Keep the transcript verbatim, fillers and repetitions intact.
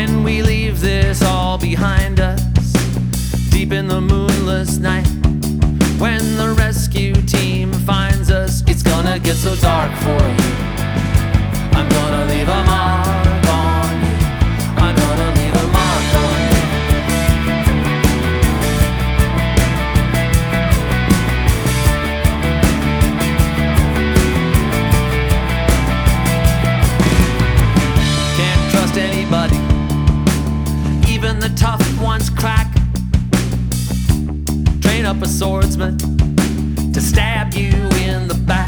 when we leave this all behind us, deep in the moonless night. When the rescue team finds us, it's gonna get so dark for you. I'm gonna leave a mark on you. I'm gonna leave a mark on you. Can't trust anybody, even the tough ones crack. Train up a swordsman to stab you in the back.